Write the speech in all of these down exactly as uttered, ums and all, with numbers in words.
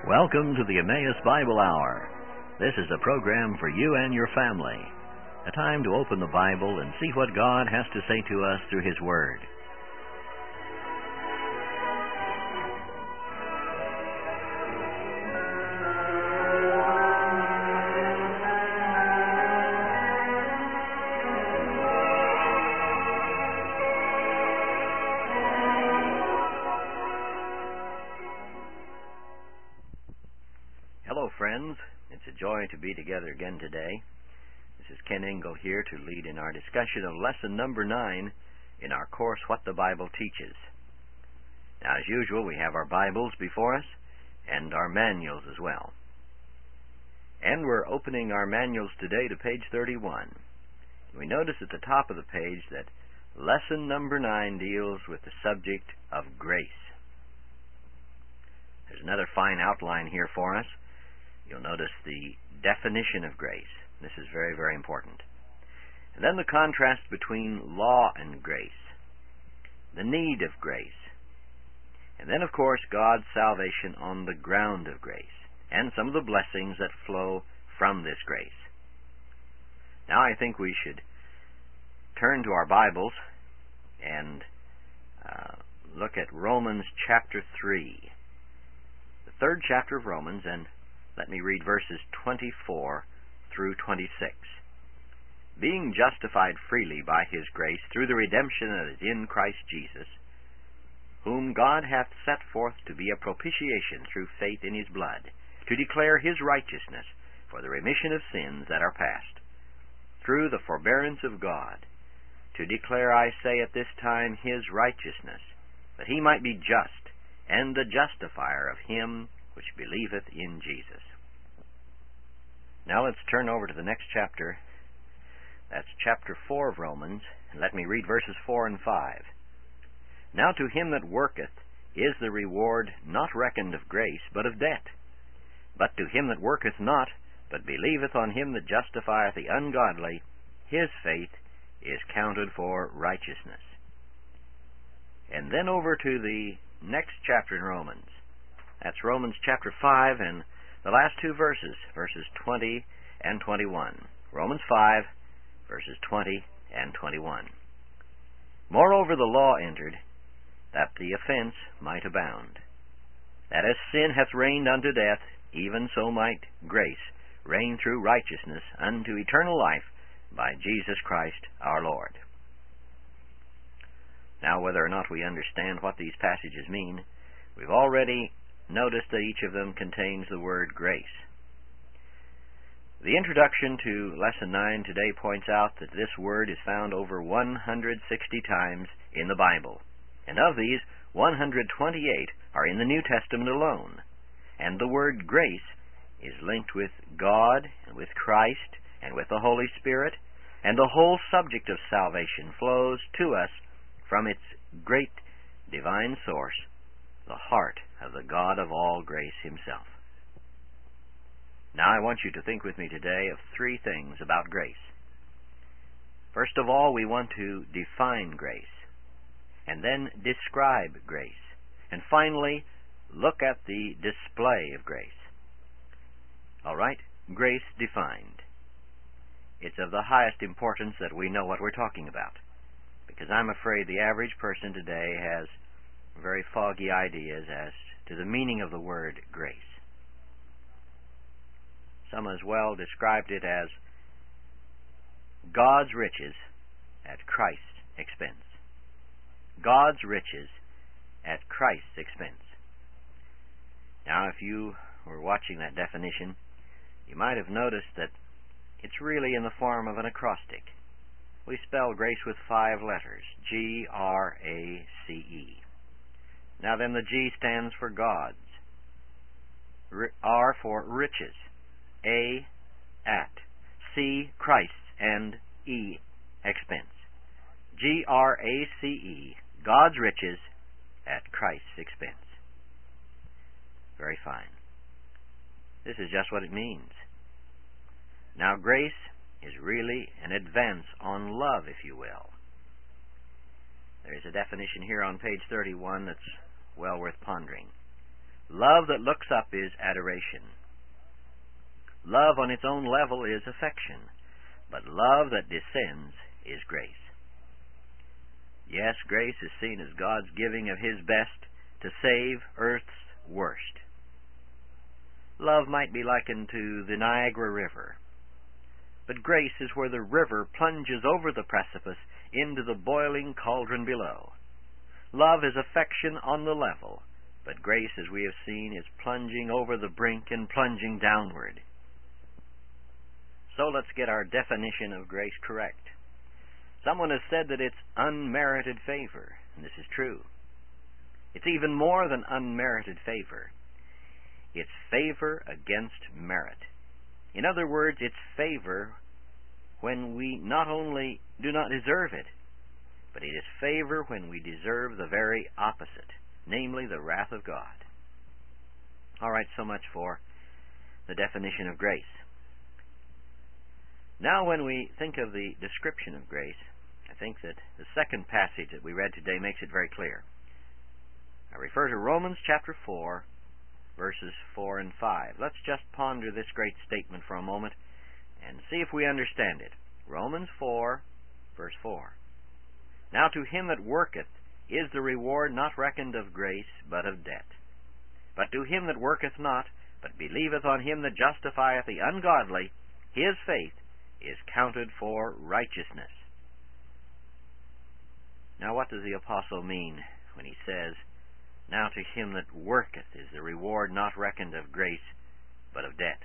Welcome to the Emmaus Bible Hour. This is a program for you and your family. A time to open the Bible and see what God has to say to us through His Word. Hello, friends. It's a joy to be together again today. This is Ken Engel here to lead in our discussion of lesson number nine in our course, What the Bible Teaches. Now, as usual, we have our Bibles before us and our manuals as well. And we're opening our manuals today to page thirty-one. We notice at the top of the page that lesson number nine deals with the subject of grace. There's another fine outline here for us. You'll notice the definition of grace. This is very, very important. And then the contrast between law and grace, the need of grace, and then, of course, God's salvation on the ground of grace, and some of the blessings that flow from this grace. Now, I think we should turn to our Bibles and uh, look at Romans chapter three, the third chapter of Romans, and let me read verses twenty-four through twenty-six. Being justified freely by His grace through the redemption that is in Christ Jesus, whom God hath set forth to be a propitiation through faith in His blood, to declare His righteousness for the remission of sins that are past, through the forbearance of God, to declare, I say, at this time His righteousness, that He might be just, and the justifier of him which believeth in Jesus. Now let's turn over to the next chapter. That's chapter four of Romans, and let me read verses four and five. Now to him that worketh is the reward not reckoned of grace, but of debt. But to him that worketh not, but believeth on Him that justifieth the ungodly, his faith is counted for righteousness. And then over to the next chapter in Romans. That's Romans chapter five and the last two verses, verses twenty and twenty-one. Romans five, verses twenty and twenty-one. Moreover, the law entered, that the offense might abound. That as sin hath reigned unto death, even so might grace reign through righteousness unto eternal life by Jesus Christ our Lord. Now, whether or not we understand what these passages mean, we've already noticed that each of them contains the word grace. The introduction to Lesson nine today points out that this word is found over one hundred sixty times in the Bible, and of these, one hundred twenty-eight are in the New Testament alone. And the word grace is linked with God, and with Christ, and with the Holy Spirit, and the whole subject of salvation flows to us from its great divine source, the heart of the God of all grace Himself. Now I want you to think with me today of three things about grace. First of all, we want to define grace, and then describe grace, and finally, look at the display of grace. All right, grace defined. It's of the highest importance that we know what we're talking about, because I'm afraid the average person today has very foggy ideas as to the meaning of the word grace. Some as well described it as God's riches at Christ's expense. God's riches at Christ's expense. Now, if you were watching that definition, you might have noticed that it's really in the form of an acrostic. We spell grace with five letters, G R A C E. Now then, the G stands for God's, R for riches, A, at, C, Christ's, and E, expense. G R A C E, God's riches at Christ's expense. Very fine. This is just what it means. Now, grace is really an advance on love, if you will. There is a definition here on page thirty-one that's well worth pondering. Love that looks up is adoration. Love on its own level is affection, but love that descends is grace. Yes, grace is seen as God's giving of His best to save earth's worst. Love might be likened to the Niagara River, but grace is where the river plunges over the precipice into the boiling cauldron below. Love is affection on the level, but grace, as we have seen, is plunging over the brink and plunging downward. So let's get our definition of grace correct. Someone has said that it's unmerited favor, and this is true. It's even more than unmerited favor. It's favor against merit. In other words, it's favor when we not only do not deserve it, but it is favor when we deserve the very opposite, namely the wrath of God. All right, so much for the definition of grace. Now, when we think of the description of grace, I think that the second passage that we read today makes it very clear. I refer to Romans chapter four, verses four and five. Let's just ponder this great statement for a moment and see if we understand it. Romans four, verse four. Now to him that worketh is the reward not reckoned of grace, but of debt. But to him that worketh not, but believeth on him that justifieth the ungodly, his faith is counted for righteousness. Now what does the apostle mean when he says, now to him that worketh is the reward not reckoned of grace, but of debt?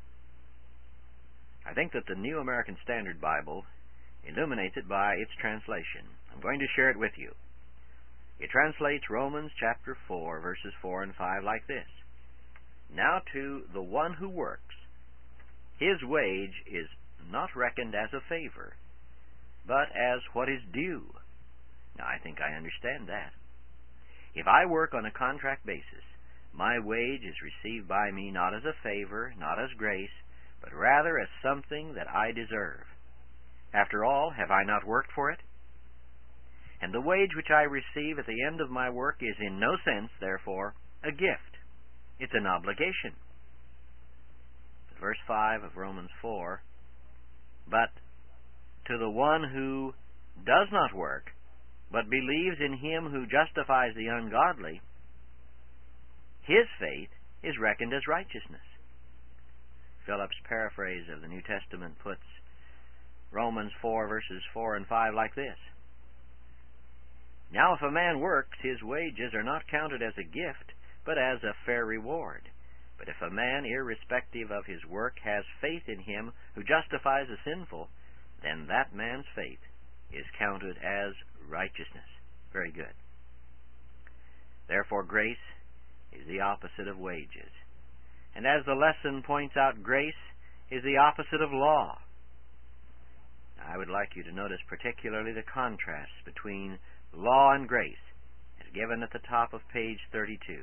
I think that the New American Standard Bible illuminates it by its translation. I'm going to share it with you. It translates Romans chapter four, verses four and five like this. Now to the one who works, his wage is not reckoned as a favor, but as what is due. Now, I think I understand that. If I work on a contract basis, my wage is received by me not as a favor, not as grace, but rather as something that I deserve. After all, have I not worked for it? And the wage which I receive at the end of my work is in no sense, therefore, a gift. It's an obligation. Verse five of Romans four, but to the one who does not work, but believes in him who justifies the ungodly, his faith is reckoned as righteousness. Phillips' paraphrase of the New Testament puts Romans four, verses four and five like this. Now if a man works, his wages are not counted as a gift, but as a fair reward. But if a man, irrespective of his work, has faith in him who justifies the sinful, then that man's faith is counted as righteousness. Very good. Therefore, grace is the opposite of wages. And as the lesson points out, grace is the opposite of law. Now, I would like you to notice particularly the contrast between law and grace, as given at the top of page thirty-two.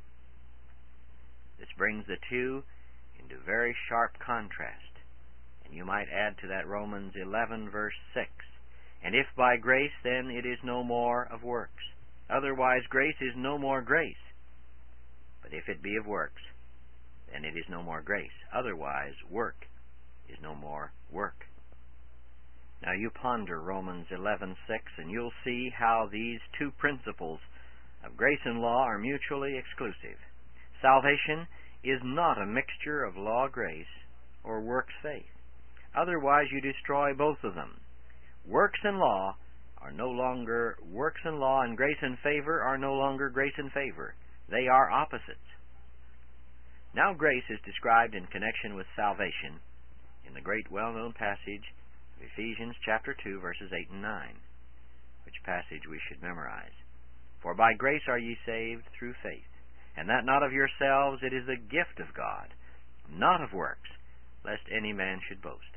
This brings the two into very sharp contrast. And you might add to that Romans eleven, verse six. And if by grace, then it is no more of works. Otherwise grace is no more grace. But if it be of works, then it is no more grace. Otherwise work is no more work. Now you ponder Romans eleven six, and you'll see how these two principles of grace and law are mutually exclusive. Salvation is not a mixture of law-grace or works-faith. Otherwise you destroy both of them. Works and law are no longer works and law, and grace and favor are no longer grace and favor. They are opposites. Now grace is described in connection with salvation in the great well-known passage of Ephesians chapter two, verses eight and nine, which passage we should memorize. For by grace are ye saved through faith, and that not of yourselves, it is the gift of God, not of works, lest any man should boast.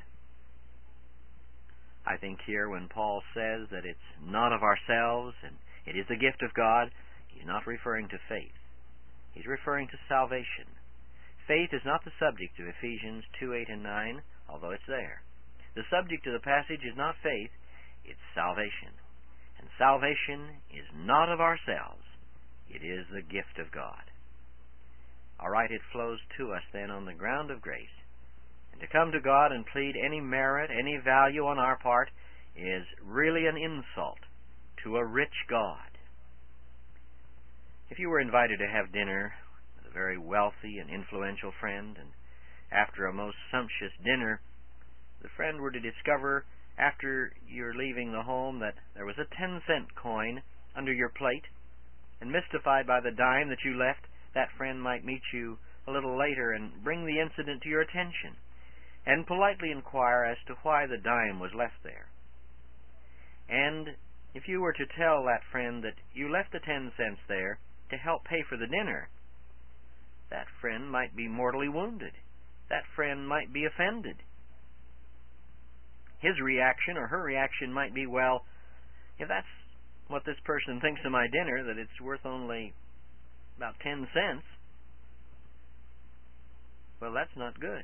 I think here when Paul says that it's not of ourselves and it is the gift of God, he's not referring to faith. He's referring to salvation. Faith is not the subject of Ephesians two, eight, and nine, although it's there. The subject of the passage is not faith, it's salvation. And salvation is not of ourselves, it is the gift of God. All right, it flows to us then on the ground of grace. And to come to God and plead any merit, any value on our part, is really an insult to a rich God. If you were invited to have dinner with a very wealthy and influential friend, and after a most sumptuous dinner, the friend were to discover after you're leaving the home that there was a ten-cent coin under your plate, and mystified by the dime that you left, that friend might meet you a little later and bring the incident to your attention, and politely inquire as to why the dime was left there. And if you were to tell that friend that you left the ten cents there to help pay for the dinner, that friend might be mortally wounded. That friend might be offended. His reaction or her reaction might be, well, if that's what this person thinks of my dinner, that it's worth only about ten cents, well, that's not good.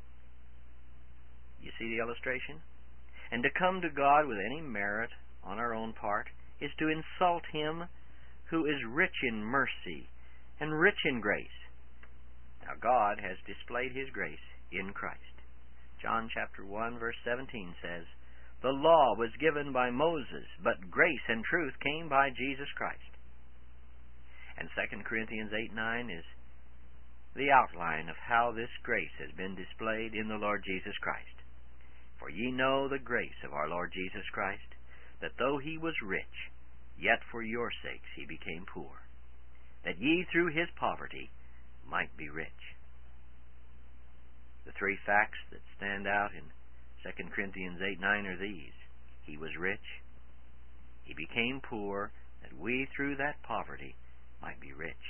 You see the illustration? And to come to God with any merit on our own part is to insult Him who is rich in mercy and rich in grace. Now, God has displayed His grace in Christ. John chapter one, verse seventeen says, "The law was given by Moses, but grace and truth came by Jesus Christ." And Second Corinthians eight nine is the outline of how this grace has been displayed in the Lord Jesus Christ. "For ye know the grace of our Lord Jesus Christ, that though He was rich, yet for your sakes He became poor, that ye through His poverty might be rich." The three facts that stand out in Second Corinthians eight nine are these: He was rich, He became poor, that we through that poverty might be rich.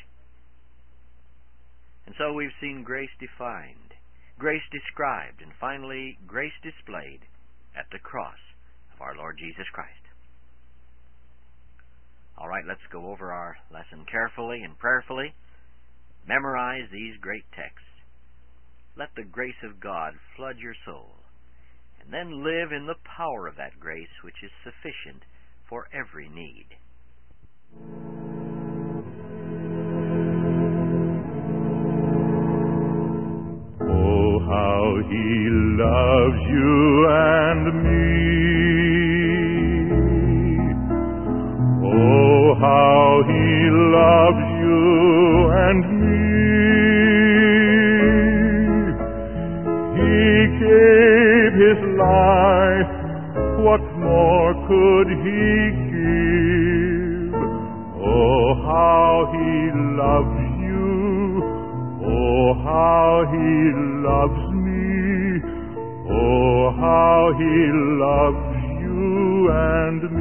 And so we've seen grace defined, grace described, and finally grace displayed at the cross of our Lord Jesus Christ. All right, let's go over our lesson carefully and prayerfully. Memorize these great texts. Let the grace of God flood your soul, and then live in the power of that grace which is sufficient for every need. Oh, how He loves you and me. Oh, how He loves you and me. He gave His life, what more could He give? Oh, how He loves you, oh, how He loves me, oh, how He loves you and me.